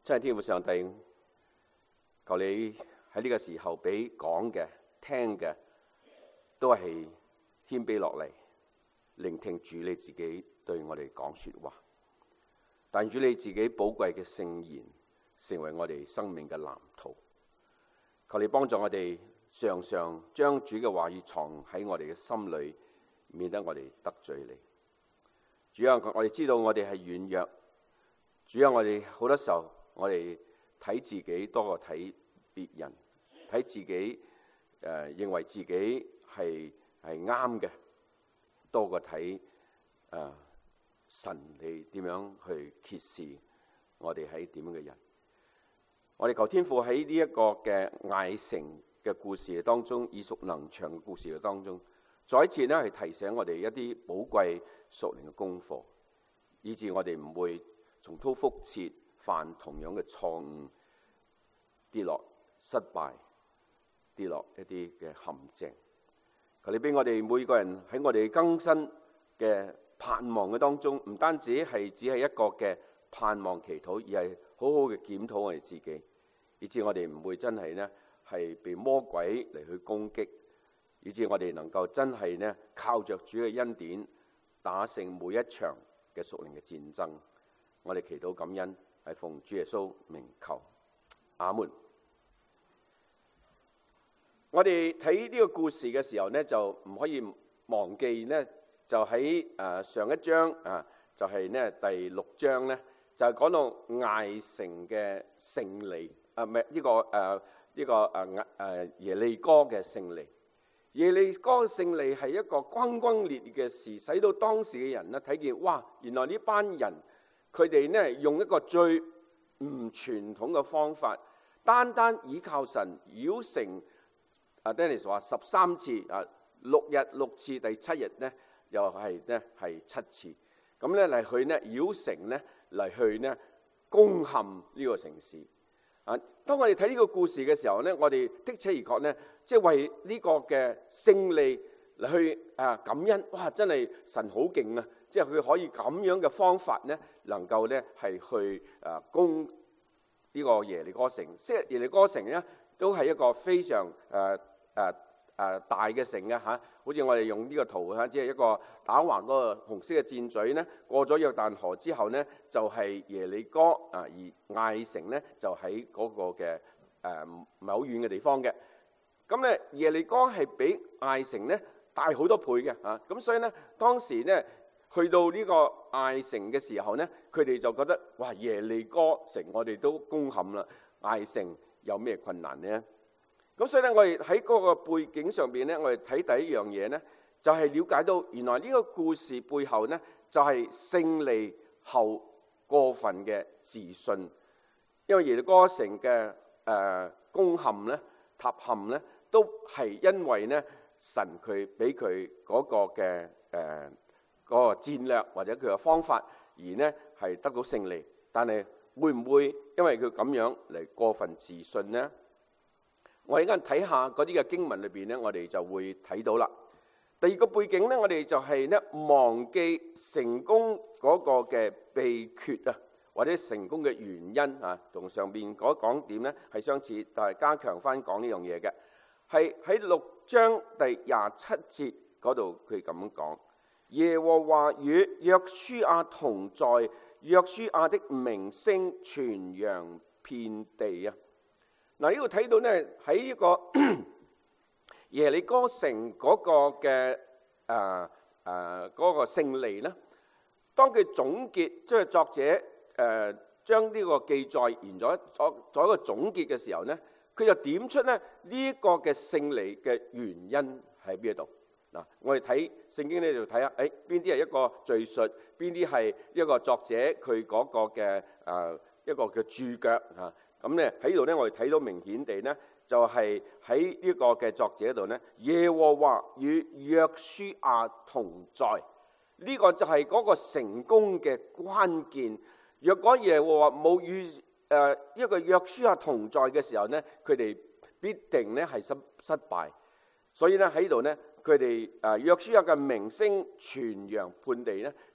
真係天父上帝，求你喺呢個時候俾講嘅、聽嘅，都係謙卑落嚟，聆聽主你自己對我哋講說話。但主你自己寶貴嘅聖言，成為我哋生命嘅藍圖。求你幫助我哋，常常將主嘅話語藏喺我哋嘅心裏，免得我哋得罪你。主啊，我哋知道我哋係軟弱。主啊，我哋好多時候我哋睇自己多過睇別人，睇自己認為自己係啱嘅，多過睇神你點樣去揭示我哋係點樣嘅人。我哋求天父喺呢一個嘅艾城嘅故事當中，耳熟能詳嘅故事嘅當中，再一次呢係提醒我哋一啲寶貴屬靈嘅功課，以致我哋唔會重蹈覆轍，犯同樣嘅錯誤，跌落失敗，跌落一啲嘅陷阱。求你俾我哋每個人喺我哋更新嘅盼望嘅當中，唔單止只係一個嘅盼望祈禱，而係好好嘅檢討我哋自己，以致我哋唔會真係呢係被魔鬼嚟去攻擊，以致我哋能夠真係呢靠着主嘅恩典打勝每一場嘅屬靈嘅戰爭。我哋祈禱感恩，係奉主耶穌名求，阿門。我哋睇呢個故事嘅時候呢，就唔可以忘記呢，就喺上一章就係呢第6章呢，就係講到艾城嘅勝利，唔係呢個耶利哥嘅勝利。耶利哥嘅勝利係一個轟轟烈烈嘅事，使到當時嘅人呢睇見，哇！原來呢班人佢哋呢用一個最唔傳統嘅方法，單單倚靠神繞城。Dennis 話13次6日6次，第7日呢又係7次，咁咧嚟去呢繞城呢嚟去呢攻陷呢個城市。當我哋睇呢個故事嘅時候呢，我哋的且而確呢，即係為呢個嘅勝利嚟去感恩。哇！真係神好勁啊！即係佢可以咁樣嘅方法呢，能夠呢係去攻呢個耶利哥城。即係耶利哥城呢，都係一個非常大嘅城嘅嚇，好似我哋用呢個圖嚇，即係一個打橫嗰個紅色嘅箭嘴呢，過咗約旦河之後呢，就係耶利哥而艾城呢，就喺嗰個嘅唔係好遠嘅地方嘅。咁咧耶利哥係比艾城呢大好多倍嘅嚇，咁所以呢，當時呢去到呢個艾城嘅時候呢，佢哋就覺得哇，耶利哥城我哋都攻陷啦，艾城有咩困難呢？咁所以咧，我哋喺嗰個背景上邊咧，我哋睇第一樣嘢咧，就係了解到原來呢個故事背後咧，就係勝利後過分嘅自信。因為耶利哥城嘅攻陷咧、塌陷咧，都係因為咧神佢俾佢嗰個嘅嗰個戰略或者佢嘅方法而咧係得到勝利。但係會唔會因為佢咁樣嚟過分自信呢？我哋而家睇下嗰啲嘅經文裏邊咧，我哋就會睇到啦。第二個背景咧，我哋就係咧忘記成功嗰個嘅秘訣啊，或者成功嘅原因啊，同上邊嗰講點咧係相似，但係加強翻講呢樣嘢嘅。係喺6章第27節嗰度，佢咁講：耶和華與約書亞同在，約書亞的名聲傳揚遍地啊！嗱，呢度睇到咧喺呢個耶利哥城嗰個嘅嗰個勝利咧，當佢總結，即係作者將呢個記載完咗做一個總結嘅時候咧，佢就點出咧呢一個嘅勝利嘅原因喺邊度？嗱，我哋睇聖經咧就睇下，邊啲係一個敘述，邊啲係一個作者佢嗰個嘅一個嘅注腳嚇。咁咧喺度咧，我哋睇到明顯地咧，就係喺呢個嘅作者度咧，耶和華與約書亞同在，呢個就係嗰個成功嘅關鍵。若果耶和華冇與一個約書亞同在嘅時候咧，佢哋必定咧係失敗。所以咧喺度咧，佢哋約書亞嘅名聲傳揚遍地咧，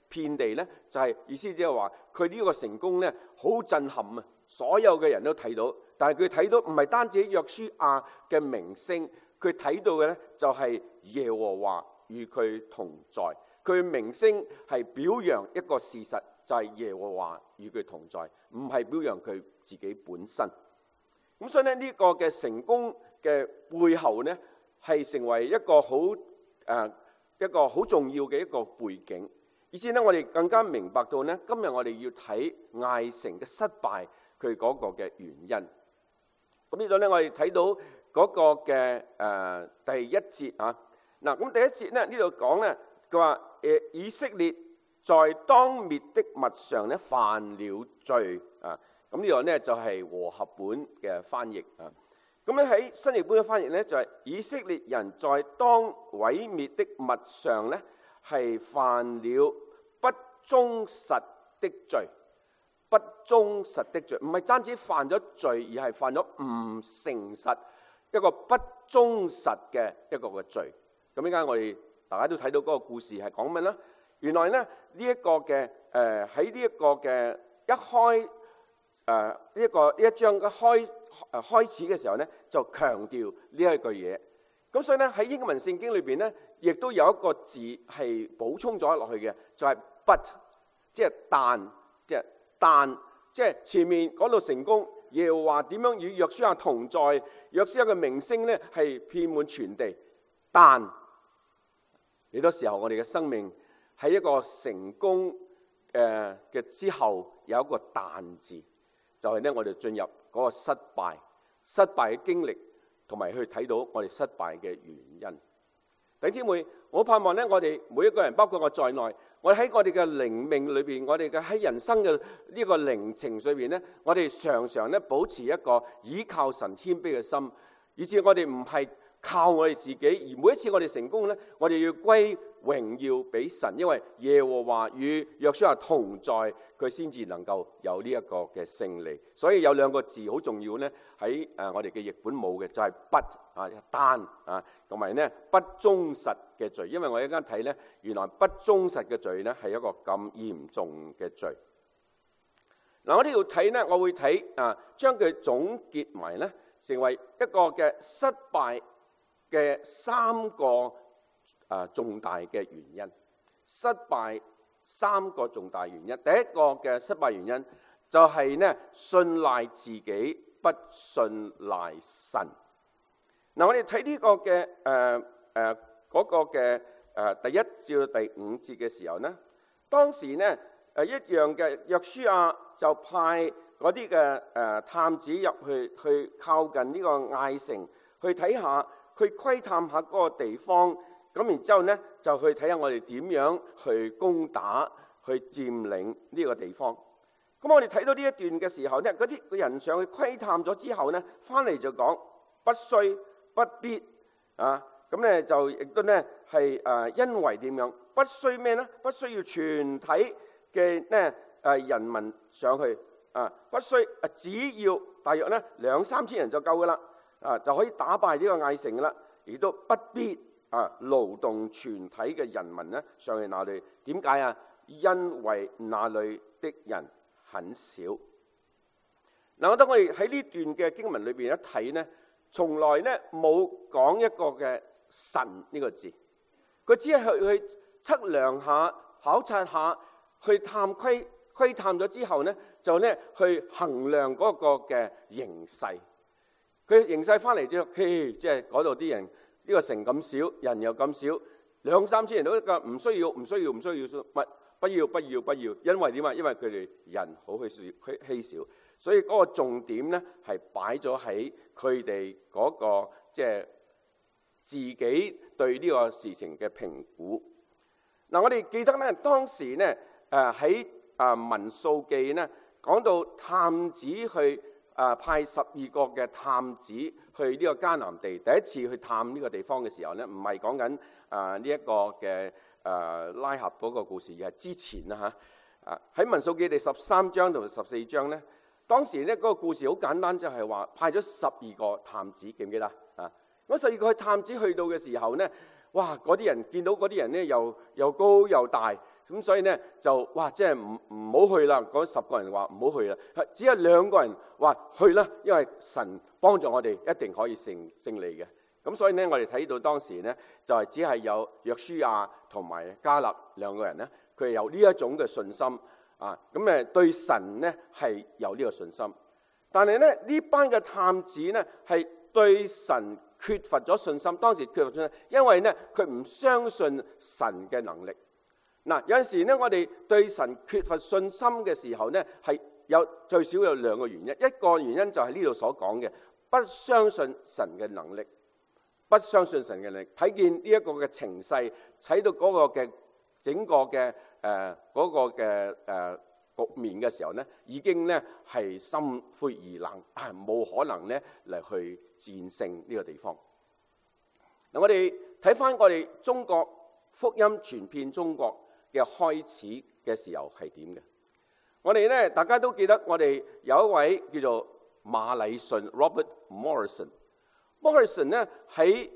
遍地咧，就係意思即係話佢呢個成功咧好震撼啊！所有嘅人都睇到，但係佢睇到唔係單止約書亞嘅名聲，佢睇到嘅咧就係耶和華與佢同在。佢名聲係表揚一個事實，就係耶和華與佢同在，唔係表揚佢自己本身。咁所以咧呢個嘅成功嘅背後咧，係成為一個好重要嘅一個背景。以至咧我哋更加明白到咧，今日我哋要睇艾城嘅失敗佢嗰個嘅原因。咁呢度咧我哋睇到嗰個嘅第一節啊。嗱，咁第一節咧呢度講咧，佢話以色列在當滅的物上咧犯了罪啊。咁呢度咧就係和合本嘅翻譯啊。咁咧喺新譯本嘅翻譯咧就係以色列人在當毀滅的物上咧係犯了不忠實的罪。不忠實的罪，唔係單止犯咗罪，而係犯咗唔誠實，一個不忠實嘅一個嘅罪。咁依家我哋大家都睇到嗰個故事係講咩咧？原來咧呢一個嘅喺呢一個嘅一開呢一章嘅開始嘅時候咧，就強調呢一句嘢。咁所以咧喺英文聖經裏邊咧，亦都有一個字係補充咗落去嘅，就係 but， 即係但即係前面講到成功，耶和華點樣與約書亞同在，約書亞嘅名聲咧係遍滿全地。但好多時候我哋嘅生命喺一個成功嘅之後有一個但字，就係咧我哋進入嗰個失敗嘅經歷，同埋去睇到我哋失敗嘅原因。弟兄姊妹，我盼望咧我哋每一個人，包括我在內，我哋喺我哋嘅靈命裏邊，我哋嘅喺人生嘅呢個靈程裏邊咧，我哋常常咧保持一個倚靠神謙卑嘅心，以至我哋唔係靠我哋自己，而每一次我哋成功咧，我哋要歸榮耀俾神，因為耶和華與約書亞同在，佢先至能夠有呢一個嘅勝利。所以有兩個字好重要咧，喺我哋嘅譯本冇嘅，就係 but 但啊，同埋咧不忠實嘅罪。因為我一陣睇咧，原來不忠實嘅罪咧係一個咁嚴重嘅罪。嗱，我呢度睇咧，我會睇將佢總結埋咧，成為一個嘅失敗嘅三個重大嘅原因。失敗三個重大原因，第一個嘅失敗原因就係咧信賴自己，不信賴神。嗱，我哋睇呢個嘅嗰個嘅第一至到第五節嘅時候咧，當時咧一樣嘅約書亞就派嗰啲嘅探子入去靠近呢個艾城去睇下，去窺探下嗰個地方。咁然之後咧，就去睇下我哋點樣去攻打、去佔領呢個地方。咁我哋睇到呢一段嘅時候咧，嗰啲人上去窺探咗之後咧，翻嚟就講不需、不必啊。咁咧就亦都咧係因為點樣？不需咩咧？不需要全體嘅咧人民上去啊，不需只要大約咧2-3千人就夠噶啦啊，就可以打敗呢個艾城噶啦，亦都不必勞動全體嘅人民咧上去那裏。點解啊？因為那裏的人很少。嗱，我覺得我哋喺呢段嘅經文裏邊一睇咧，從來咧冇講一個嘅神呢個字，佢只係去測量下、考察下、去窺探咗之後咧，就咧去衡量嗰個嘅形勢。佢形勢翻嚟之後，即係嗰度啲人呢個城咁少，人又咁少，2-3千人都得，唔需要，不要，因為點啊？因為佢哋人好稀少，所以嗰個重點咧係擺咗喺佢哋嗰個即係自己對呢個事情嘅評估。嗱，我哋記得咧，當時咧喺民數記咧講到探子去派12個嘅探子去呢個迦南地，第一次去探呢個地方嘅時候咧，唔係講緊呢一個嘅拉合嗰個故事，而係之前啦嚇。喺民數記第13章同14章咧，當時咧嗰個故事好簡單，就係話派咗12個探子，記唔記得啊？咁12個探子去到嘅時候咧，哇！嗰啲人見到嗰啲人咧又高又大， 咁所以呢，就哇，即係唔好去啦。嗰10個人話唔好去啦，只有2個人話去啦，因為神幫助我哋一定可以勝利嘅。咁所以呢，我哋睇到當時呢，就係只係有約書亞同埋迦勒2個人呢，佢有呢一種嘅信心啊。咁對神呢係有呢個信心，但係呢，呢班嘅探子呢係對神缺乏咗信心。當時缺乏信心，因為呢佢唔相信神嘅能力。嗱，有陣時呢，我哋對神缺乏信心嘅時候呢，係有最少有2個原因。一個原因就係呢度所講嘅，不相信神嘅能力。不相信神嘅能力，睇見呢一個嘅情勢，睇到嗰個嘅整個嘅局面嘅時候呢，已經呢係心灰意冷，冇可能呢嚟去戰勝呢個地方。嗱，我哋睇翻我哋中國福音傳遍中國嘅開始嘅時候係點嘅？我哋呢，大家都記得，我哋有一位叫做馬禮遜 Robert Morrison 呢，喺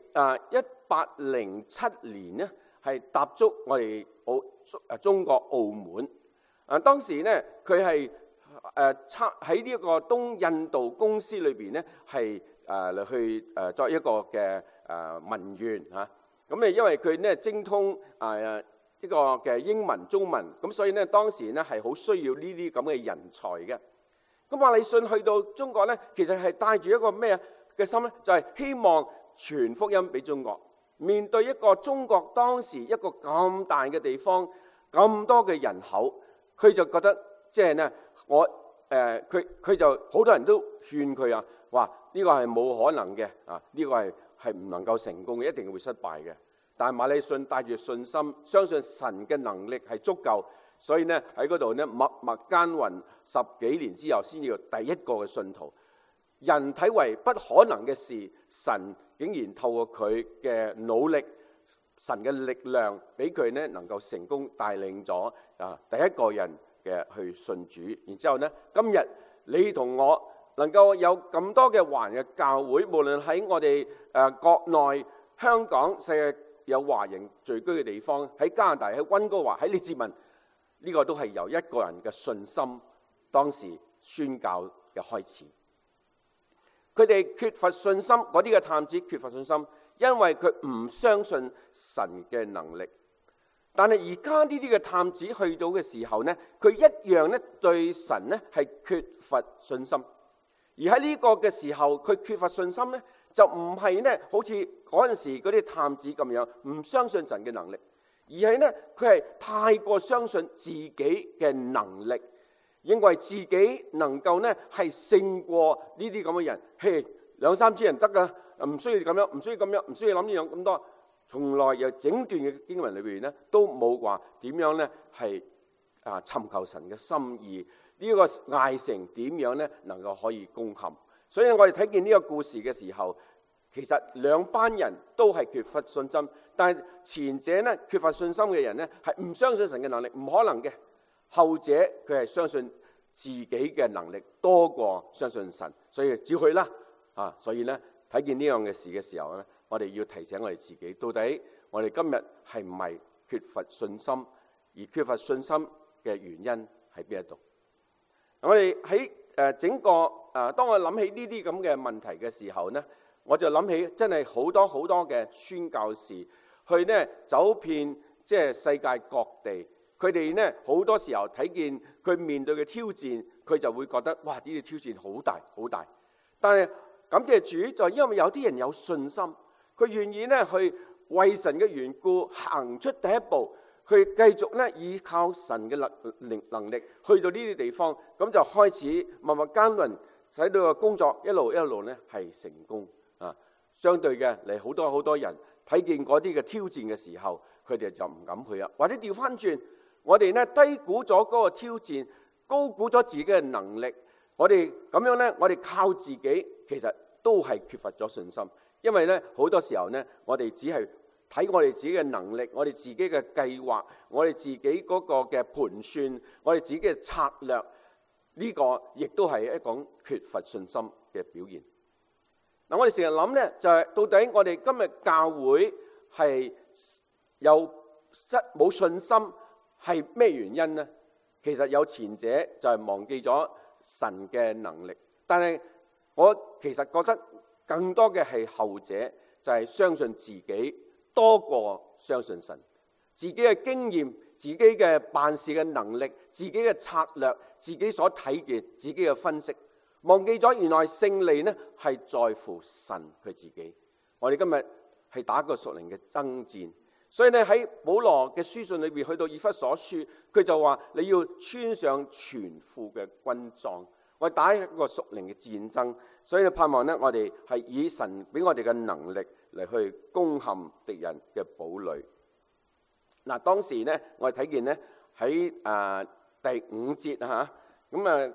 1807年呢係踏足我哋中國澳門。當時呢，佢係喺呢一個東印度公司裏邊呢係嚟去作一個嘅文員嚇。咁因為佢呢精通呢個嘅英文中文，咁所以呢當時呢係好需要呢啲咁嘅人才嘅。咁馬禮遜去到中國呢，其實係帶住一個咩嘅心呢？就係希望傳福音俾中國。面對一個中國當時一個咁大嘅地方，咁多嘅人口，佢就覺得即係呢，佢就好多人都勸佢啊，話呢個係冇可能嘅啊，呢個係唔能夠成功嘅，一定會失敗嘅。但係馬禮遜帶住信心，相信神嘅能力係足夠，所以呢喺嗰度呢默默耕耘10幾年之後，先至有第一個嘅信徒。人睇為不可能嘅事，神竟然透過佢嘅努力，神嘅力量俾佢呢能夠成功帶領咗第一個人嘅去信主。然之後呢，今日你同我能夠有咁多嘅華人嘅教會，無論喺我哋國內、香港、世界有華人聚居嘅地方，喺加拿大、喺溫哥華、喺列治文，呢個都係由一個人嘅信心當時宣教嘅開始。佢哋缺乏信心，嗰啲嘅探子缺乏信心，因為佢唔相信神嘅能力。但係而家呢啲嘅探子去到嘅時候呢，佢一樣呢對神呢係缺乏信心。而喺呢個嘅時候，佢缺乏信心呢，就唔係呢好似嗰陣時嗰啲探子咁樣唔相信神嘅能力，而係呢佢係太過相信自己嘅能力。認為自己能夠呢係勝過呢啲咁嘅人，嘿，2-3千人得噶，唔需要咁樣，唔需要咁樣，唔需要諗呢樣咁多。從來由整段嘅經文裏邊呢，都冇話點樣呢係尋求神嘅心意。呢個艾城點樣呢能夠可以攻陷？所以我哋睇見呢個故事嘅時候，其實2班人都係缺乏信心，但係前者呢缺乏信心嘅人呢係唔相信神嘅能力，唔可能嘅。後者佢係相信自己嘅能力多過相信神，所以照去啦啊！所以呢，睇見呢樣嘅事嘅時候呢，我哋要提醒我哋自己，到底我哋今日係唔係缺乏信心？而缺乏信心嘅原因喺邊一度？我哋喺整個當我諗起呢啲咁嘅問題嘅時候呢，我就諗起真係好多好多嘅宣教士去呢走遍即係世界各地。佢哋呢好多時候睇見佢面對嘅挑戰，佢就會覺得哇！呢啲挑戰好大好大。但係感謝主，就因為有啲人有信心，佢願意呢去為神嘅緣故行出第一步，去繼續呢依靠神嘅能力去到呢啲地方，咁就開始默默耕耘，使到個工作一路呢係成功啊！相對嘅嚟好多好多人睇見嗰啲嘅挑戰嘅時候，佢哋就唔敢去啊，或者調翻轉。我哋呢低估咗嗰個挑戰，高估咗自己嘅能力。我哋咁樣呢，我哋靠自己，其實都係缺乏咗信心。因為呢好多時候呢，我哋只係睇我哋自己嘅能力，我哋自己嘅計劃，我哋自己嗰個嘅盤算，我哋自己嘅策略，呢個亦都係一種缺乏信心嘅表現。嗱，我哋成日諗呢，就係到底我哋今日教會係有冇信心？ 係咩原因呢？其實有前者就係忘記咗神嘅能力，但係我其實覺得更多嘅係後者，就係相信自己多過相信神。自己嘅經驗、自己嘅辦事嘅能力、自己嘅策略、自己所睇見、自己嘅分析，忘記咗原來勝利呢係在乎神佢自己。我哋今日係打個屬靈嘅爭戰。所以咧喺保羅嘅書信裏邊，去到以弗所書，佢就話你要穿上全副嘅軍裝，我打一個屬靈嘅戰爭。所以盼望呢，我哋係以神俾我哋嘅能力嚟去攻陷敵人嘅堡壘。嗱，當時呢，我哋睇見呢喺第5節嚇，咁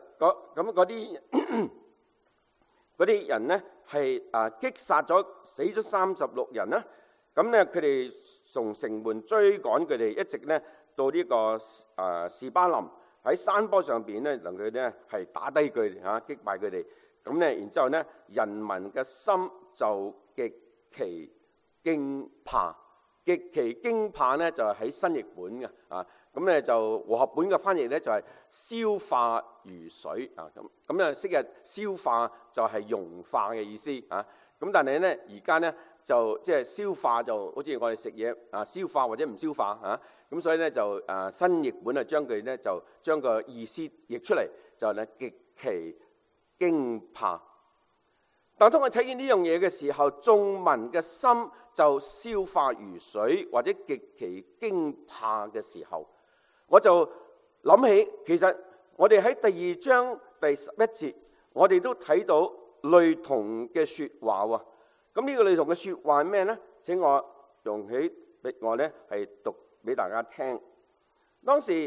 嗰啲人呢係擊殺咗死咗36人啦。咁咧，佢哋從城門追趕佢哋，一直咧到呢個士巴林喺山坡上邊咧，能夠咧係打低佢哋嚇，擊敗佢哋。咁咧，然之後咧，人民嘅心就極其驚怕，極其驚怕咧就係喺新譯本嘅啊。咁咧就和合本嘅翻譯咧就係消化如水啊。咁啊，昔日消化就係融化嘅意思啊。咁但係咧而家咧。就即係消化，就好似我哋食嘢消化或者唔消化咁所以咧就新譯本將佢咧就將個意思譯出嚟，就係極其驚怕。但當我睇見呢樣嘢嘅時候，眾民嘅心就消化如水，或者極其驚怕嘅時候，我就諗起其實我哋喺第2章第11節，我哋都睇到類同嘅說話喎。咁呢個類同嘅説話係咩呢？請我容許我呢係讀俾大家聽。當時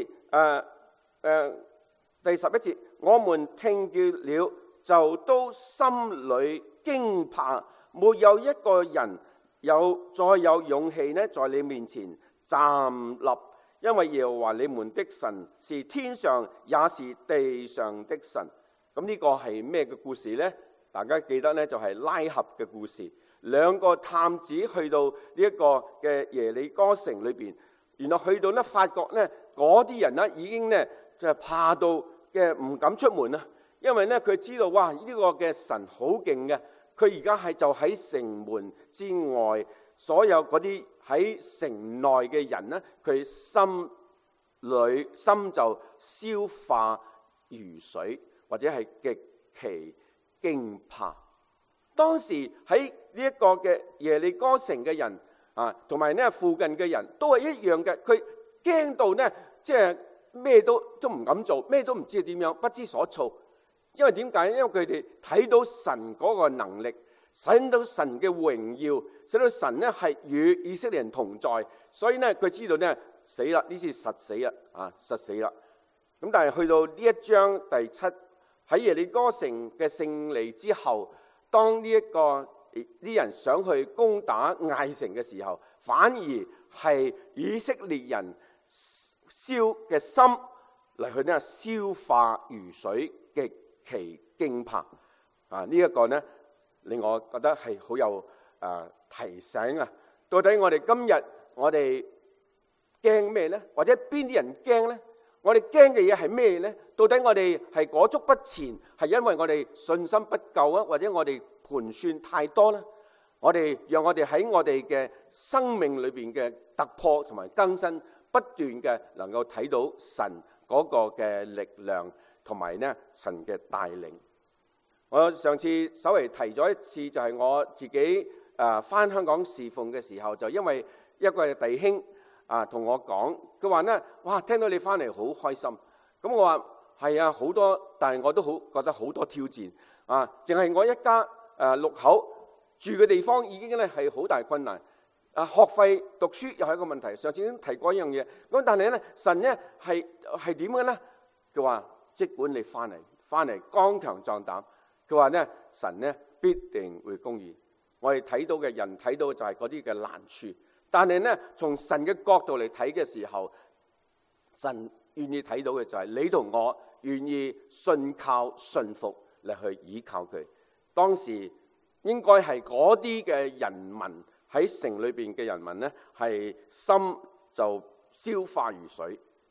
第11節，我們聽見了就都心裏驚怕，沒有一個人再有勇氣呢在你面前站立，因為耶和華你們的神是天上也是地上的神。咁呢個係咩嘅故事呢？大家記得呢，就係拉合嘅故事。2個探子去到呢一個嘅耶利哥城裏邊，然後去到呢，發覺呢嗰啲人呢已經呢就係怕到嘅唔敢出門啦，因為呢佢知道哇呢個嘅神好勁嘅，佢而家係就喺城門之外，所有嗰啲喺城內嘅人呢，佢心就消化如水，或者係極其驚怕。當時喺呢一個嘅耶利哥城嘅人同埋呢附近嘅人都係一樣嘅，佢驚到呢，即係咩都唔敢做，咩都唔知點樣，不知所措。因為點解？因為佢哋睇到神嗰個能力，睇到神嘅榮耀，睇到神呢係與以色列人同在，所以呢佢知道呢死啦，呢次實死啦實死啦。咁但係去到呢一章第7，喺耶利哥城嘅勝利之後，當呢啲人想去攻打艾城嘅時候，反而係以色列人燒嘅心嚟去呢消化如水，極其驚怕。呢一個呢令我覺得係好有提醒啊！到底我哋今日我哋驚咩呢？或者邊啲人驚呢？我哋驚嘅嘢係咩呢？到底我哋係裹足不前，係因為我哋信心不夠啊，或者我哋盤算太多呢？讓我哋喺我哋嘅生命裏邊嘅突破同埋更新，不斷嘅能夠睇到神嗰個嘅力量，同埋呢神嘅帶領。我上次稍微提咗一次，就係我自己返香港侍奉嘅時候，就因為一個弟兄同我講，佢話呢，哇，聽到你返嚟好開心。咁我話係啊，好多，但係我都覺得好多挑戰淨係我一家6口住嘅地方已經咧係好大困難。學費讀書又係一個問題。上次已經提過一樣嘢。咁但係咧，神咧係點嘅咧？佢話即管你返嚟剛強壯膽。佢話咧，神咧必定會公義。我哋睇到嘅人睇到就係嗰啲嘅難處，但係咧從神嘅角度嚟睇嘅時候，神願意睇到嘅就係你同我願意信靠信服嚟去依靠佢。當時應該係嗰啲嘅人民喺城裏邊嘅人民呢，係心就消化如水，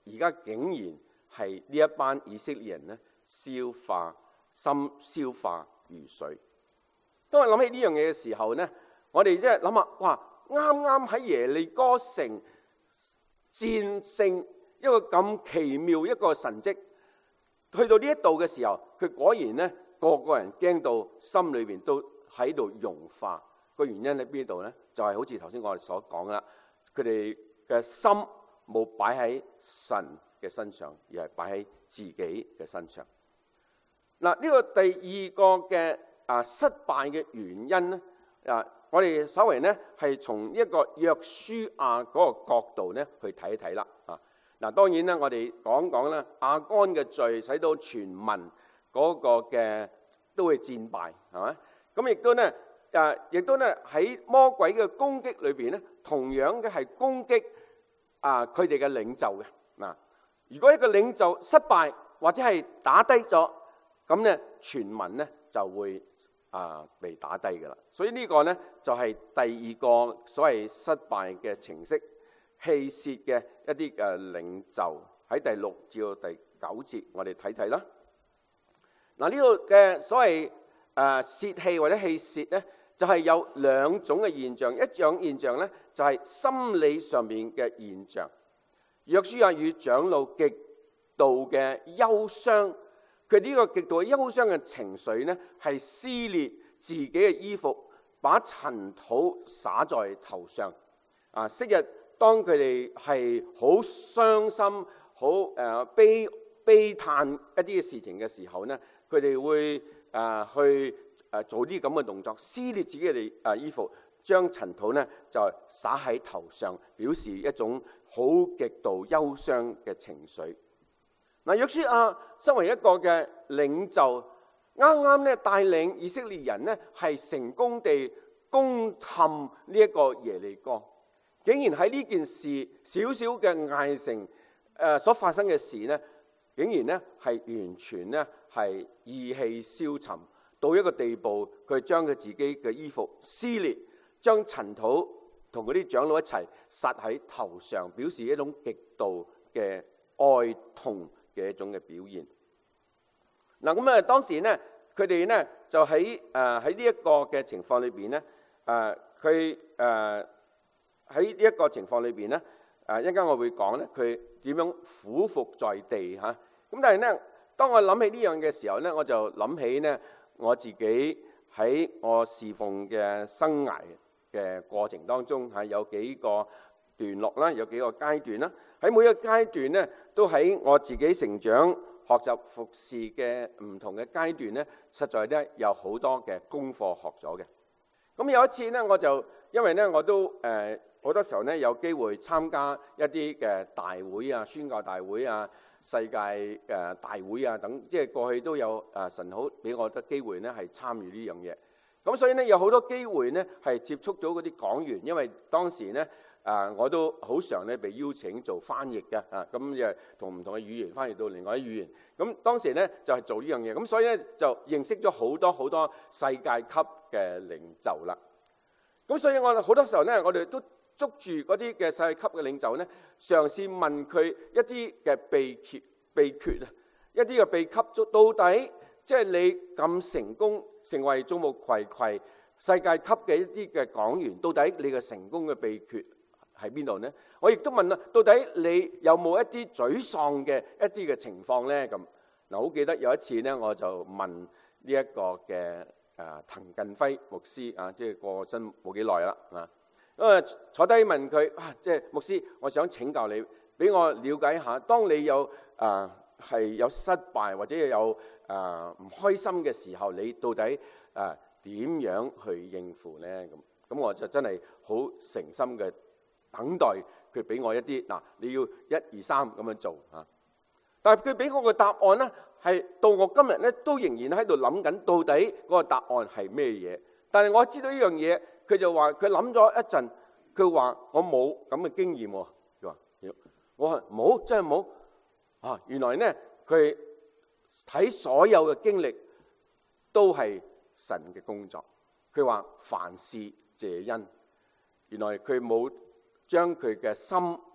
而家竟然係呢一班以色列人咧消化如水。當我諗起呢樣嘢嘅時候咧，我哋即係諗下，哇！啱啱喺耶利哥城戰勝一個咁奇妙一個神蹟，去到呢一度嘅時候，佢果然咧個人驚到心裏邊都喺度融化。個原因喺邊度咧？就係好似頭先我哋所講啦，佢哋嘅心冇擺喺神嘅身上，而係擺喺自己嘅身上。嗱，呢個第二個嘅失敗嘅原因咧，我哋稍微咧係從一個約書亞嗰個角度咧去睇一睇啦。嗱，當然咧我哋講講咧亞干嘅罪，使到全民嗰個嘅都會戰敗，係咪？咁亦都咧喺魔鬼嘅攻擊裏邊咧，同樣嘅係攻擊佢哋嘅領袖嘅。嗱，如果一個領袖失敗或者係打低咗，咁咧全民咧就會被打低㗎啦。所以呢個咧就係第二個所謂失敗嘅程式，棄竊嘅一啲嘅領袖。喺第6至到第9節，我哋睇睇啦。嗱，呢個嘅所謂竊棄或者棄竊咧，就係有兩種嘅現象。一種現象咧就係心理上面嘅現象。約書亞與長老極度嘅憂傷，佢呢個極度嘅憂傷嘅情緒咧，係撕裂自己嘅衣服，把塵土灑在頭上。昔日當佢哋係好傷心、好悲嘆一啲嘅事情嘅時候咧，佢哋會去做啲咁嘅動作，撕裂自己嘅衣服，將塵土咧就灑喺頭上，表示一種好極度憂傷嘅情緒。嗱，約書亞身為一個嘅領袖，啱啱咧帶領以色列人咧係成功地攻陷呢一個耶利哥，竟然喺呢件事少少嘅艾城所發生嘅事咧，竟然咧係完全咧係意氣消沉到一個地步，佢將佢自己嘅衣服撕裂，將塵土同嗰啲長老一齊撒喺頭上，表示一種極度嘅哀痛嘅一種嘅表現。嗱，咁當時咧，佢哋咧就喺呢一個嘅情況裏邊咧，佢喺呢一個情況裏邊咧，一陣間我會講咧，佢點樣俯伏在地嚇。咁但係咧，當我諗起呢樣嘅時候咧，我就諗起咧我自己喺我侍奉嘅生涯嘅過程當中，係有幾個段落啦，有幾個階段啦。喺每一個階段咧，都喺我自己成長、學習服侍嘅唔同嘅階段咧，實在咧有好多嘅功課學咗嘅。咁有一次咧，我就因為咧我都好多時候咧有機會參加一啲嘅大會啊、宣教大會啊、世界大會啊等，即係過去都有神好俾我得機會咧係參與呢樣嘢。咁所以咧有好多機會咧係接觸咗嗰啲講員，因為當時咧我都好常咧被邀請做翻譯嘅咁又同唔同嘅語言翻譯到另外一語言。咁當時咧就係做呢樣嘢，咁所以咧就認識咗好多好多世界級嘅領袖啦。咁所以我好多時候咧，我哋都捉住嗰啲嘅世界級嘅領袖咧，嘗試問佢一啲嘅秘訣啊，一啲嘅秘笈，到底即係你咁成功成為眾目睽睽世界級嘅一啲嘅講員，到底你嘅成功嘅秘訣喺邊度呢？我亦都問啦，到底你有冇一啲沮喪嘅一啲嘅情況咧？咁嗱，好記得有一次咧，我就問呢一個嘅滕近輝牧師即係過身冇幾耐啦坐低問佢即係牧師，我想請教你，俾我了解一下，當你有係有失敗或者有唔開心嘅時候，你到底點樣去應付咧？咁我就真係好誠心嘅等待佢俾我一啲你要1、2、3咁樣做但係佢俾我個答案咧，係到我今日咧都仍然喺度諗緊，到底嗰個答案係咩嘢？但係我知道呢樣嘢，佢就話佢諗咗一陣，佢話我冇咁嘅經驗喎。佢話我話冇，真係冇原來咧佢睇所有嘅經歷都係神嘅工作。佢話凡事謝恩，原來佢冇將佢嘅心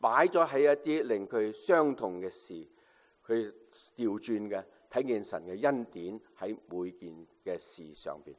擺咗喺一啲令佢傷痛嘅事，佢調轉嘅睇見神嘅恩典喺每件嘅事上邊。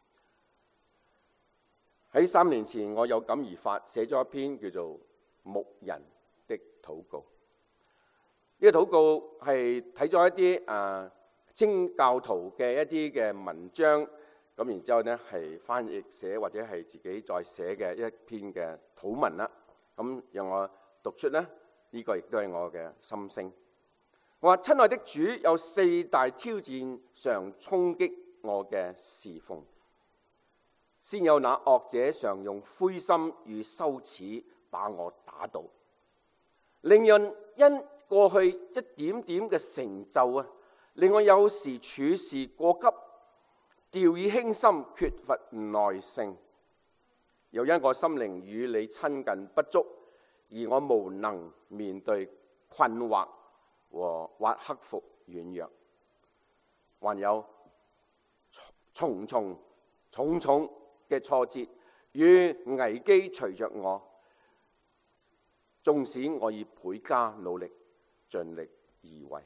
喺3年前，我有感而發，寫咗一篇叫做《牧人的禱告》。呢個禱告係睇咗一啲清教徒嘅一啲嘅文章，咁然之後呢係翻譯寫或者係自己再寫嘅一篇嘅禱文啦。咁讓我讀出呢，呢個亦都係我嘅心聲。我話：親愛的主，有4大挑戰常衝擊我嘅侍奉。先有那惡者常用灰心與羞恥把我打倒，令人因過去一點點嘅成就令我有時處事過急，掉以輕心，缺乏耐性。又因我心靈與你親近不足，而我無能面對困惑或克服軟弱，還有重重嘅挫折與危機隨着我，縱使我已倍加努力，盡力而為。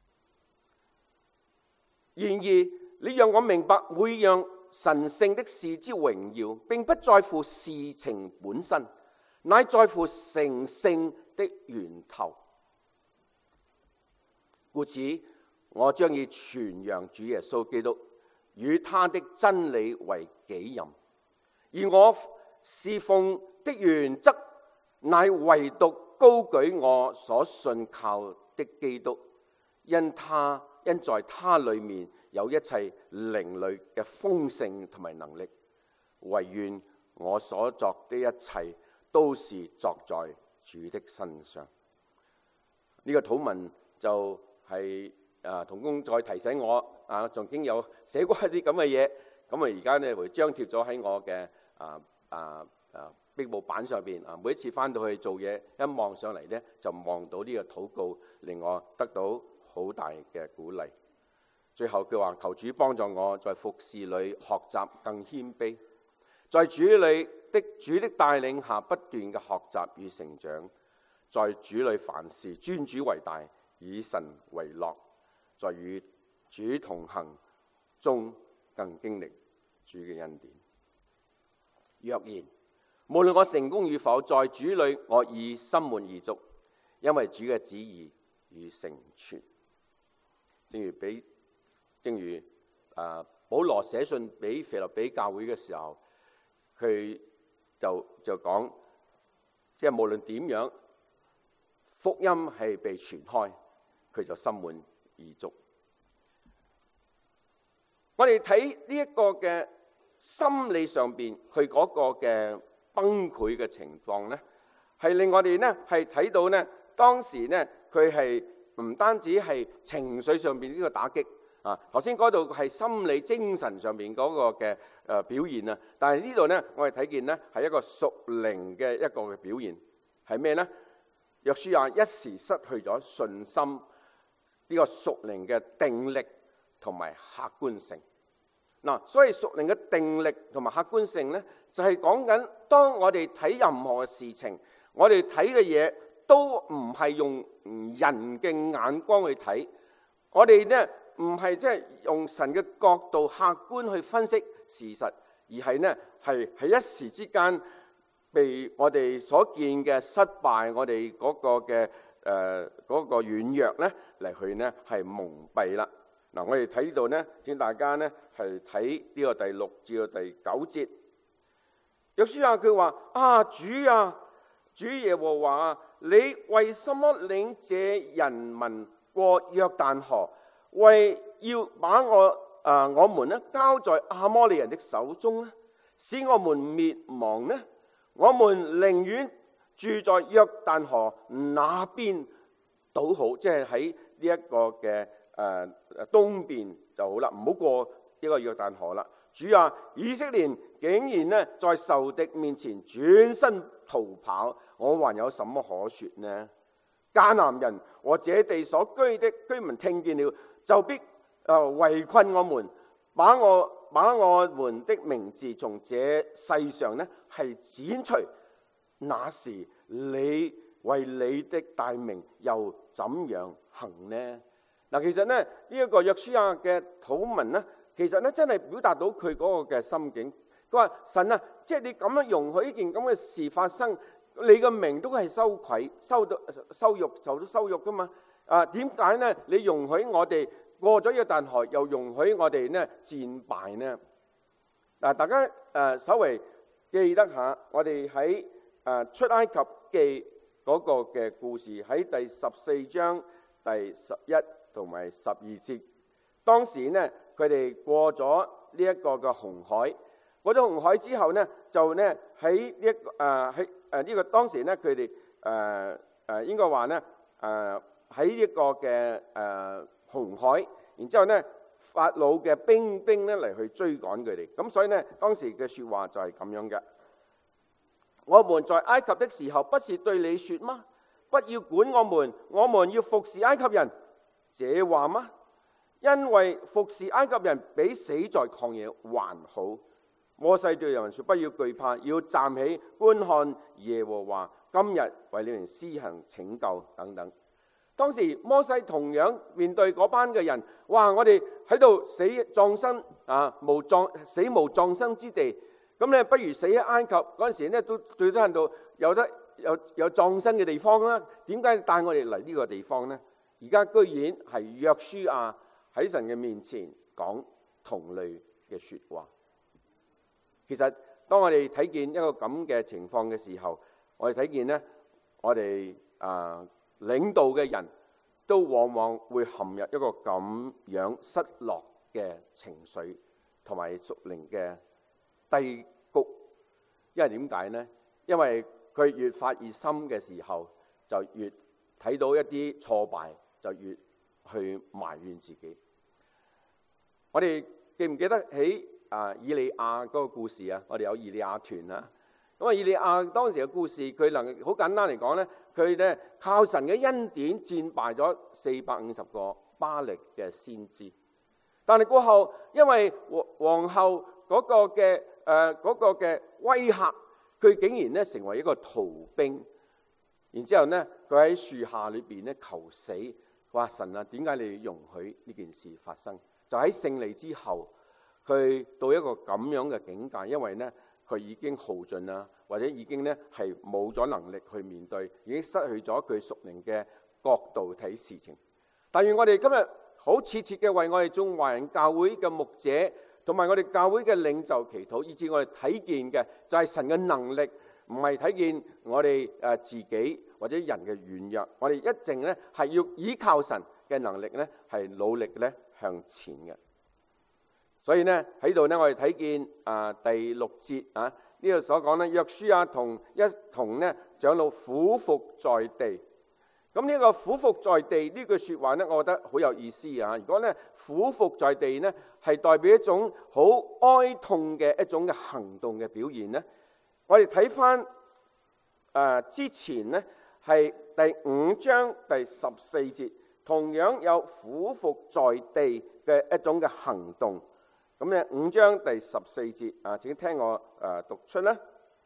然而，你讓我明白，每樣神聖的事之榮耀，並不在乎事情本身，乃在乎成聖的源頭。故此，我將以傳揚主耶穌基督與他的真理為己任。而我侍奉的原則，乃唯獨高舉我所信靠的基督，因在他裏面有一切靈裏嘅豐盛同埋能力。唯願我所作的一切都是作在主的身上。呢個禱文就係同工再提醒我曾經有寫過一啲咁嘅嘢。咁而家呢會張貼咗喺我嘅壁布板上邊。每一次翻到去做嘢，一望上嚟呢，就望到呢個禱告，令我得到好大嘅鼓勵。最後佢話：求主幫助我在服侍裏學習更謙卑，在主的帶領下不斷嘅學習與成長，在主裏凡事尊主為大，以神為樂，在與主同行中更經歷主嘅恩典。若然無論我成功與否，在主裏我已心滿意足，因為主嘅旨意已成全。正如保羅寫信俾腓立比教會嘅時候，佢就講，即係無論點樣，福音係被傳開，佢就心滿意足。我哋睇呢一個嘅心理上邊，佢嗰個嘅崩潰嘅情況呢，係令我哋呢係睇到呢，當時呢佢係唔單止係情緒上邊呢個打擊頭先嗰度係心理精神上邊嗰個嘅表現，但係呢度呢，我哋睇見呢係一個屬靈嘅一個嘅表現，係咩呢？約書亞一時失去咗信心，呢個屬靈嘅定力同埋客觀性。所以屬靈嘅定力同埋客觀性呢，就係講緊當我哋睇任何嘅事情，我哋睇嘅嘢都唔係用人嘅眼光去睇，我哋呢唔係即係用神嘅角度客觀去分析事實，而係呢係一時之間被我哋所見嘅失敗，我哋嗰個嘅嗰個軟弱呢嚟去呢係蒙蔽啦。我哋睇呢度呢，請大家呢係睇呢個第6至到第9節。約書亞佢話：主耶和華，你為什麼領這人民過約旦河，為要把我們呢交在亞摩利人的手中呢，使我們滅亡呢？我們寧願住在約旦河那邊倒好，即係喺呢一個嘅東邊就好啦，唔好過呢個約旦河啦。主啊，以色列竟然呢在仇敵面前轉身逃跑，我還有什麼可說呢？迦南人和這地所居的居民聽見了，就必圍困我們，把我們的名字從這世上呢係剪除。那時你為你的大名又怎樣行呢？嗱，其實呢，呢一個約書亞嘅禱文呢，其實呢真係表達到佢嗰個嘅心境。佢話神啊，即係你咁樣容許呢件咁嘅事發生，你嘅名都係羞愧、受到羞辱噶嘛？點解呢？你容許我哋過咗約旦河，又容許我哋呢戰敗呢？嗱，大家稍微記得下，我哋喺出埃及記嗰個嘅故事，喺第14章第11同埋12節。當時呢，佢哋過咗呢一個嘅紅海，過咗紅海之後呢，就呢喺呢個當時呢，佢哋應該話呢喺呢個嘅紅海，然之後呢，法老嘅兵呢嚟去追趕佢哋。咁所以呢，當時嘅説話就係咁樣嘅。我們在埃及的時候，不是對你說嗎？不要管我們要服侍埃及人，這話嗎？因為服侍埃及人比死在曠野還好。摩西對人民說：不要懼怕，要站起觀看耶和華今日為你們施行拯救等等。當時摩西同樣面對嗰班嘅人，哇！我哋喺度死無葬身之地。咁咧，不如死喺埃及嗰陣時咧，都最多人度有葬身嘅地方啦。點解帶我哋嚟呢個地方呢？而家居然係約書亞喺神嘅面前講同類嘅説話。其實當我哋睇見一個咁嘅情況嘅時候，我哋睇見呢，我哋領導嘅人都往往會陷入一個咁樣失落嘅情緒同埋屬靈嘅低谷。因為點解呢？因為佢越發熱心嘅時候，就越睇到一啲挫敗，就越去埋怨自己。我哋記唔記得起以利亞嗰個故事啊？我哋有以利亞團啊。咁以利亞當時嘅故事，佢好簡單嚟講呢，佢呢靠神嘅恩典戰敗咗450個巴力嘅先知。但係過後，因為皇后嗰個嘅威嚇，佢竟然呢成為一個逃兵。然之後呢，佢喺樹下裏邊呢求死，話神啊，點解你容許呢件事發生？就喺勝利之後，佢到一個咁樣嘅境界，因為呢佢已經耗盡啦，或者已經呢係冇咗能力去面對，已經失去咗佢屬靈嘅角度睇事情。但願我哋今日好切切嘅為我哋眾華人教會嘅牧者同埋我哋教會嘅領袖祈禱，以致我哋睇見嘅就係神嘅能力，唔係睇見我哋自己或者人嘅軟弱。我哋一直呢係要依靠神嘅能力呢，係努力呢向前嘅。所以呢喺度呢，我哋睇見第6節呢度所講呢，約書亞一同呢長老俯伏在地。咁呢個俯伏在地呢句說話呢，我覺得好有意思啊！如果呢俯伏在地呢，係代表一種好哀痛嘅一種嘅行動嘅表現呢。我哋睇翻之前呢係第5章第14節，同樣有俯伏在地嘅一種嘅行動。咁咧5章第14節請聽我讀出啦。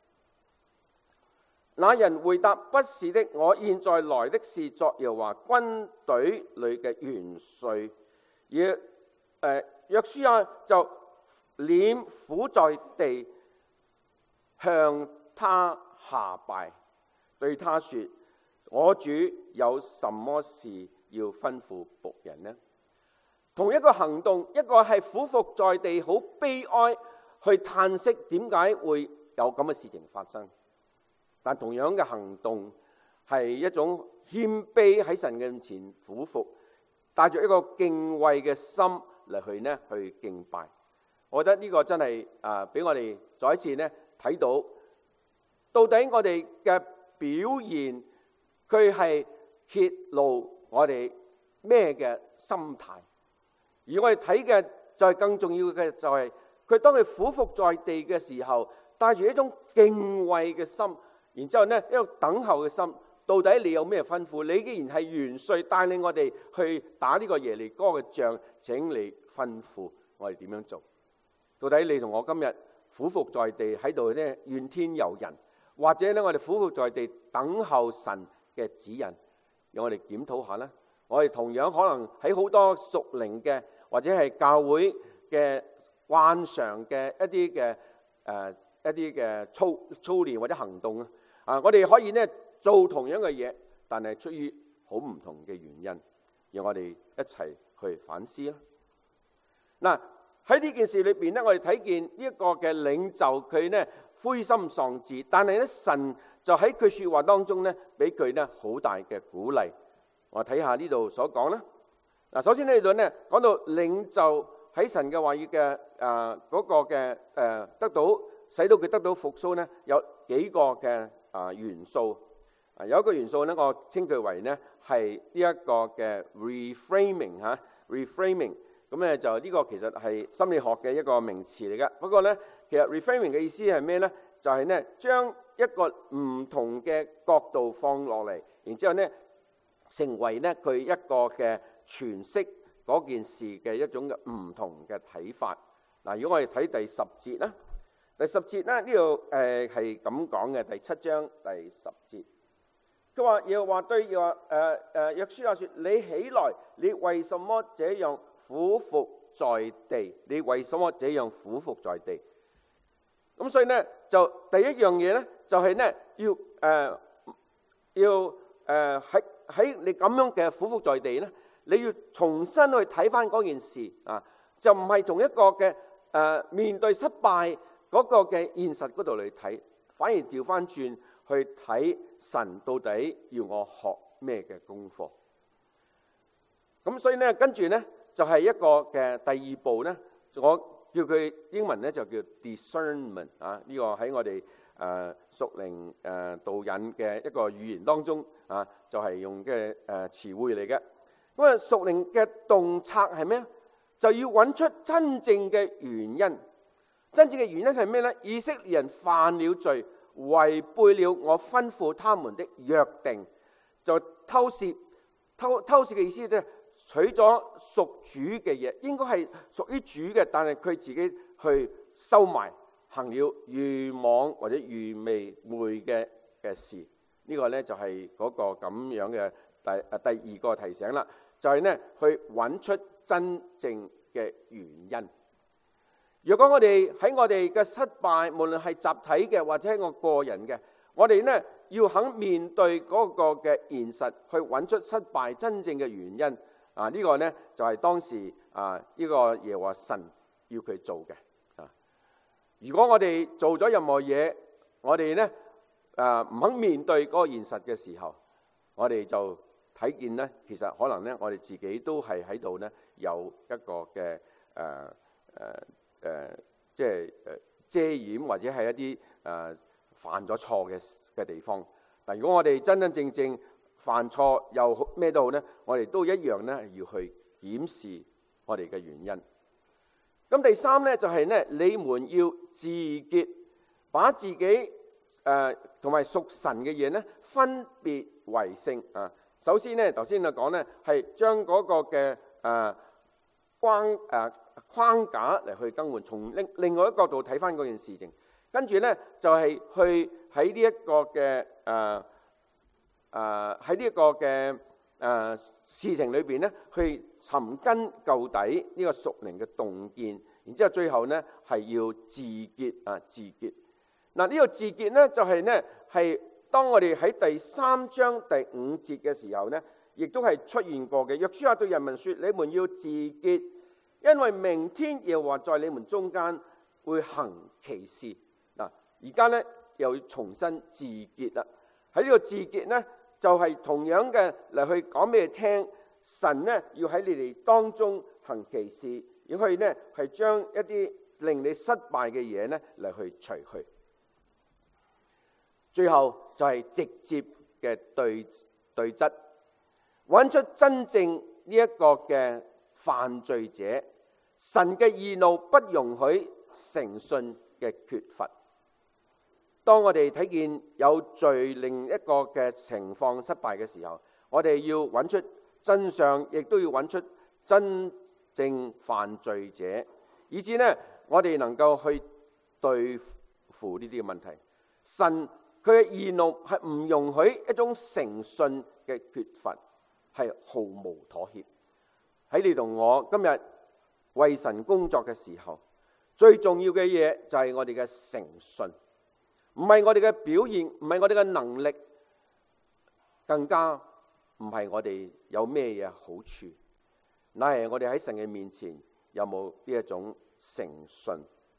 那人回答：不是的，我現在來的是作耶和華軍隊裏嘅元帥。而約書亞就臉俯在地，向他下拜，對他說：我主有什麼事要吩咐僕人呢？同一個行動，一個係俯伏在地，好悲哀，去嘆息點解會有咁嘅事情發生。但同樣嘅行動係一種謙卑喺神嘅面前俯伏，帶住一個敬畏嘅心嚟去敬拜。我覺得呢個真係俾我哋再一次呢睇到底我哋嘅表現，佢係揭露我哋咩嘅心態。而我哋睇嘅就係更重要嘅，就係佢當佢俯伏在地嘅時候，帶住一種敬畏嘅心。然之後呢，一個等候嘅心，到底你有咩吩咐？你既然係元帥，帶領我哋去打呢個耶利哥嘅仗，請你吩咐我哋點樣做？到底你同我今日俯伏在地喺度呢怨天尤人，或者呢我哋俯伏在地等候神嘅指引，讓我哋檢討下啦。我哋同樣可能喺好多屬靈嘅或者係教會嘅慣常嘅一啲嘅操練或者行動啊，我哋可以呢做同樣嘅嘢，但係出於好唔同嘅原因，讓我哋一齊去反思啦。嗱，喺呢件事裏邊呢，我哋睇見呢一個嘅領袖佢呢灰心喪志，但係呢神就喺佢說話當中呢俾佢呢好大嘅鼓勵。我睇下呢度所講啦。嗱，首先呢度呢講到領袖喺神嘅話語嘅嗰個嘅得到使到佢得到復甦呢，有幾個嘅元素。有一個元素呢，我稱佢為呢係呢一個嘅 reframing 嚇 reframing。咁咧就呢個其實係心理學嘅一個名詞嚟㗎。不過呢，其實 reframing 嘅意思係咩呢？就係呢將一個唔同嘅角度放落嚟，然之後呢成為呢佢一個嘅詮釋嗰件事嘅一種嘅唔同嘅睇法。嗱，如果我哋睇第10節啦，第10節呢度係咁講嘅，第7章第10節，佢話耶和華對約書亞說：你起來，你為什麼這樣俯伏在地？你為什麼這樣俯伏在地？咁所以呢，就第一樣嘢呢，就係呢要喺你咁樣嘅俯伏在地呢，你要重新去睇翻嗰件事啊，就唔係從一個嘅面對失敗嗰個嘅現實嗰度嚟睇，反而調翻轉去睇神到底要我學咩嘅功課。咁所以呢，跟住呢就係一個嘅第二步呢，我叫佢英文呢就叫 discernment 啊。呢個喺我哋屬靈導引嘅一個語言當中啊，就係用嘅詞彙嚟嘅。咁啊，屬靈嘅洞察係咩？就要揾出真正嘅原因。真正嘅原因係咩呢？以色列人犯了罪，違背了我吩咐他們的約定，就偷竊嘅意思咧，取咗屬主嘅嘢，應該係屬於主嘅，但係佢自己去收埋，行了愚妄或者愚昧嘅事。呢個呢，就係嗰個咁樣嘅第二個提醒啦，就係呢去揾出真正嘅原因。如果我哋喺我哋嘅失敗，無論係集體嘅或者係我個人嘅，我哋呢要肯面對嗰個嘅現實，去揾出失敗真正嘅原因。呢個呢就係當時呢個耶和華神要佢做嘅。如果我哋做咗任何嘢，我哋呢唔肯面對嗰個現實嘅時候，我哋就睇見呢，其實可能呢，我哋自己都係喺度呢有一個嘅即係遮掩或者係一啲犯咗錯嘅地方。但如果我哋真真正正犯錯又咩都好呢，我哋都一樣呢要去檢視我哋嘅原因。咁第三呢，就係呢，你們要自潔，把自己同埋屬神嘅嘢呢分別為聖啊。首先呢，頭先就講呢係將嗰個嘅框架嚟去更換，從另外一個角度睇翻嗰件事情。跟住呢，就係去喺呢一個嘅喺呢一個嘅事情裏邊呢，去尋根究底呢個屬靈嘅洞見。然之後最後呢，係要自潔自潔。嗱，呢個自潔呢，就係呢係當我哋喺第3章第5節嘅時候呢，亦都係出現過嘅。約書亞對人民說：你們要自潔，因為明天耶和華在你們中間會行奇事。嗱，而家呢又要重新自潔啦。喺呢個自潔呢，就係同樣嘅嚟去講俾你聽，神呢要喺你哋當中行奇事，要去呢係將一啲令你失敗嘅嘢呢嚟去除去。最後就係直接嘅對質，揾出真正呢一個嘅犯罪者。神嘅義怒不容許誠信嘅缺乏。當我哋睇見有罪另一個嘅情況失敗嘅時候，我哋要揾出真相，亦都要揾出真正犯罪者，以至呢我哋能夠去對付呢啲嘅問題。神佢嘅義怒係唔容許一種誠信嘅缺乏，係毫無妥協。喺你同我今日為神工作嘅時候，最重要嘅嘢就係我哋嘅誠信，唔係我哋嘅表現，唔係我哋嘅能力，更加唔係我哋有咩嘢好處，乃係我哋喺神嘅面前有冇呢一種誠信。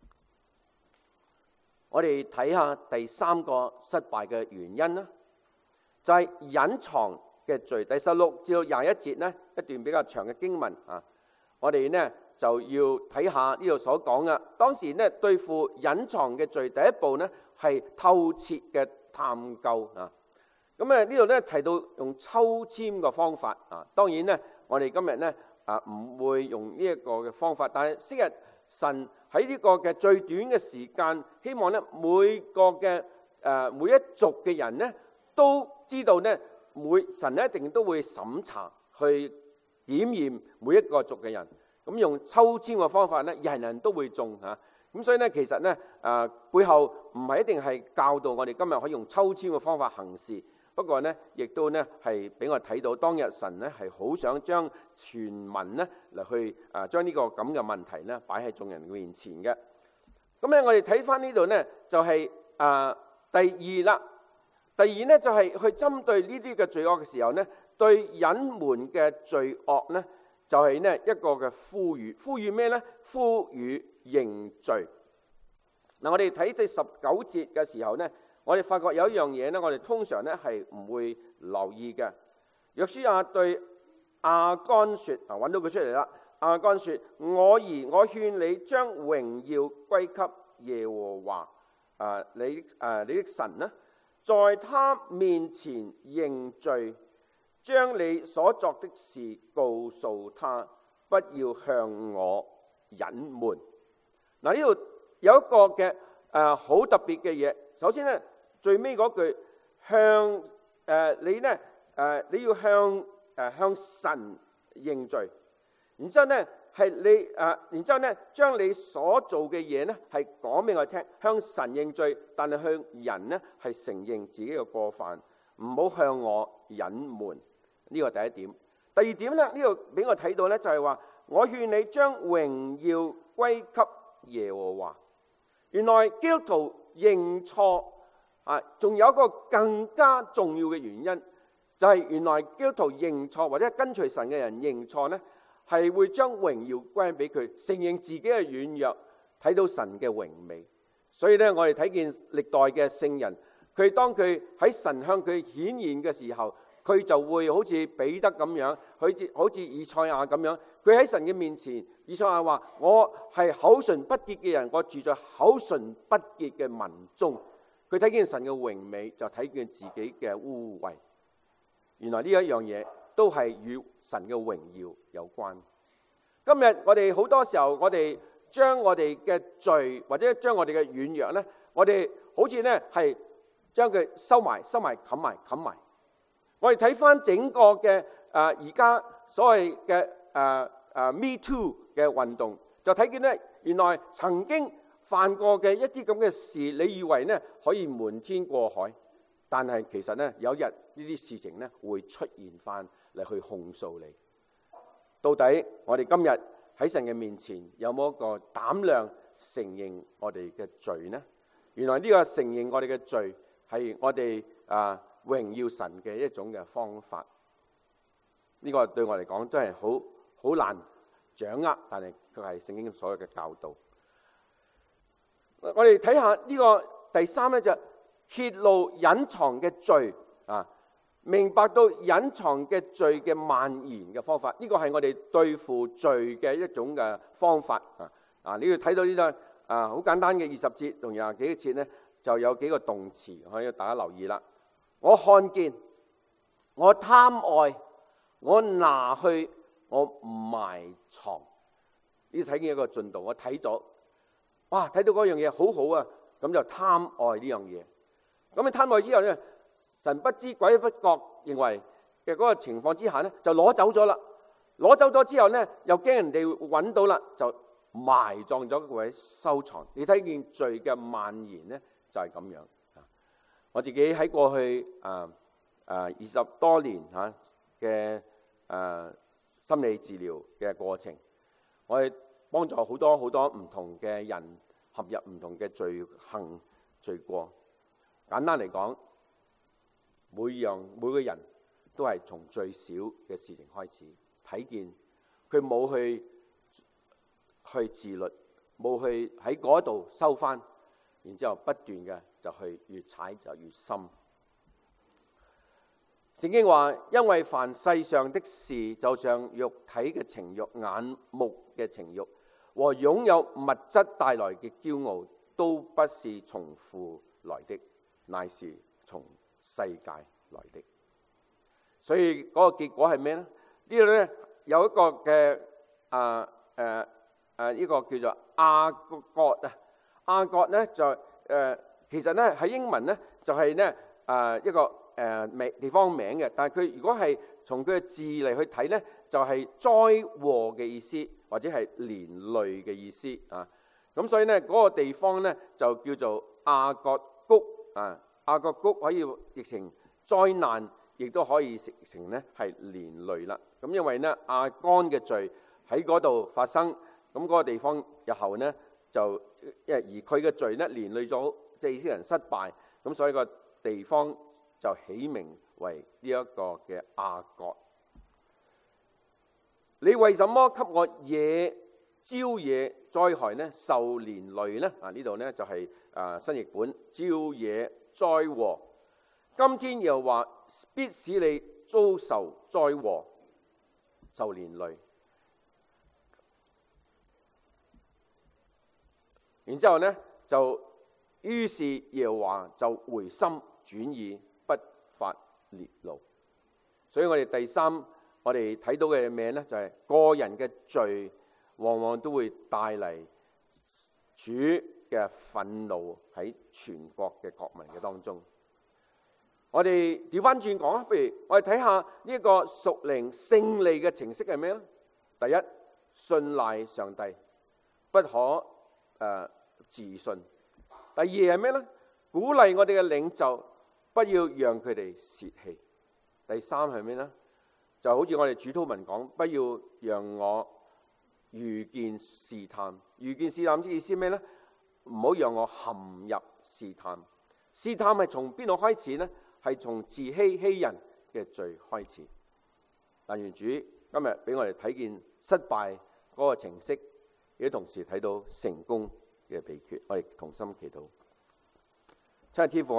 我哋睇下第三個失敗嘅原因啦，就係隱藏嘅罪。第16至到21節呢，一段比較長嘅經文啊，我哋呢就要睇下呢度所講嘅。當時呢，對付隱藏嘅罪，第一步呢係透徹嘅探究啊。咁呢度呢提到用抽籤嘅方法啊。當然呢，我哋今日呢唔會用呢一個嘅方法，但係昔日神喺呢個嘅最短嘅時間，希望咧每個嘅每一族嘅人咧都知道咧，神一定都會審查去檢驗每一個族嘅人。咁用抽籤嘅方法咧，人人都會中嚇。咁所以咧，其實咧背後唔係一定係教導我哋今日可以用抽籤嘅方法行事。不過呢，亦都呢係俾我睇到當日神呢係好想將全民呢嚟去將呢個咁嘅問題呢擺喺眾人面前嘅。咁咧，我哋睇翻呢度呢，就係第二啦。第二呢，就係去針對呢啲嘅罪惡嘅時候呢，對隱瞞嘅罪惡呢，就係呢一個嘅呼籲。呼籲咩呢？呼籲認罪。嗱，我哋睇第19節嘅時候呢，我哋發覺有一樣嘢呢，我哋通常呢係唔會留意嘅。約書亞對亞干說，揾到佢出嚟啦。亞干說：我兒，我勸你將榮耀歸給耶和華，你的神呢，在他面前認罪，將你所作的事告訴他，不要向我隱瞞。嗱，呢度有一個嘅好特別嘅嘢。首先呢，最尾嗰句向你呢你要向神認罪，然之後呢係你然之後呢將你所做嘅嘢呢係講俾我聽，向神認罪，但係向人呢係承認自己嘅過犯，唔好向我隱瞞。呢個第一點。第二點呢，呢度俾我睇到呢，就係話，我勸你將榮耀歸給耶和華。原來基督徒認錯仲有一個更加重要嘅原因，就係原來基督徒認錯或者跟隨神嘅人認錯呢，係會將榮耀歸俾佢，承認自己嘅軟弱，睇到神嘅榮美。所以呢，我哋睇見歷代嘅聖人，佢當佢喺神向佢顯現嘅時候，佢就會好似彼得咁樣，好似以賽亞咁樣，佢喺神嘅面前，以賽亞話：我係口唇不潔嘅人，我住在口唇不潔嘅民中。佢睇見神嘅榮美，就睇見自己嘅污穢。原來呢一樣嘢都係與神嘅榮耀有關。今日我哋好多時候，我哋將我哋嘅罪或者將我哋嘅軟弱呢，我哋好似呢係將佢收埋、冚埋。我哋睇翻整個嘅而家所謂嘅Me Too 嘅運動，就睇見呢，原來曾經犯過嘅一啲咁嘅事，你以為呢可以瞞天過海，但係其實呢，有一日呢啲事情呢會出現翻嚟去控訴你。到底我哋今日喺神嘅面前有冇一個膽量承認我哋嘅罪呢？原來呢個承認我哋嘅罪係我哋榮耀神嘅一種嘅方法。呢個對我嚟講都係好難掌握，但係佢係聖經所有嘅教導。我哋睇下呢個第三呢，就揭露隱藏嘅罪明白到隱藏嘅罪嘅蔓延嘅方法。呢個係我哋對付罪嘅一種嘅方法你要睇到呢度好簡單嘅20節同廿幾節呢，就有幾個動詞可以大家留意啦。我看見，我貪愛，我拿去，我埋藏。呢睇見一個進度，我睇咗，哇！睇到嗰樣嘢好好啊，咁就貪愛呢樣嘢。咁你貪愛之後呢，神不知鬼不覺認為嘅嗰個情況之下呢，就攞走咗啦。攞走咗之後呢，又驚人哋揾到啦，就埋葬咗佢，收藏。你睇見罪嘅蔓延呢，就係咁樣。 我自己喺過去20多年嘅心理治療嘅過程，我哋幫助好多唔同嘅人陷入唔同嘅罪行罪過。簡單嚟講，每個人都係從最小嘅事情開始，睇見佢冇去自律，冇去喺嗰度收翻，然之後不斷嘅就去越踩就越深。聖經話，因為凡世上的事，就像肉體嘅情慾、眼目嘅情慾和擁有物質帶來嘅驕傲，都不是從父來的，乃是從世界來的。所以嗰個結果係咩呢？呢度咧有一個嘅呢個叫做亞割啊。亞割咧就其實咧喺英文咧就係咧一個地方名嘅，但係佢如果係從佢嘅字嚟去睇咧，就係災禍嘅意思，或者係連累嘅意思啊。咁所以咧嗰個地方咧就叫做亞割谷啊。亞割谷可以譯成災難，亦都可以譯成咧係連累啦。咁因為咧亞干嘅罪喺嗰度發生，咁嗰個地方日後咧就而佢嘅罪咧連累咗即係以色列人失敗，咁所以個地方就起名為呢一個嘅亞割。你為什麼給我招惹災害呢？受連累呢？呢度呢就係新譯本招惹災禍。今天又話必使你遭受災禍，受連累。然之後呢，就於是耶和華就回心轉意，不發烈怒。所以我哋第三，我哋睇到嘅咩呢？就係個人嘅罪，往往都會帶嚟主嘅憤怒喺全國嘅國民嘅當中。我哋調翻轉講啊，不如我哋睇下呢一個屬靈勝利嘅程式係咩呢？第一，信賴上帝，不可自信。第二係咩呢？鼓勵我哋嘅領袖，不要讓佢哋泄氣。第三係咩呢？就好似我哋主禱文講，不要讓我遇見試探。遇見試探之意思咩呢？唔好讓我陷入試探。試探係從邊度開始呢？係從自欺欺人嘅罪開始。但願主今日俾我哋睇見失敗嗰個程式，亦都同時睇到成功嘅秘訣。我哋同心祈禱。親愛的天父。